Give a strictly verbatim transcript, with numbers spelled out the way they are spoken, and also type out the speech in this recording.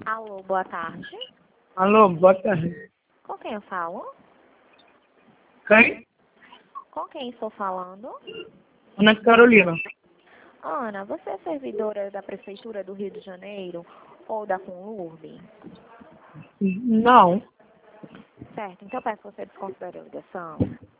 Alô, boa tarde. Alô, boa tarde. Com quem eu falo? Quem? Com quem estou falando? Ana Carolina. Ana, você é servidora da Prefeitura do Rio de Janeiro ou da Conlurb? Não. Certo, então peço que você desconsidere a ligação.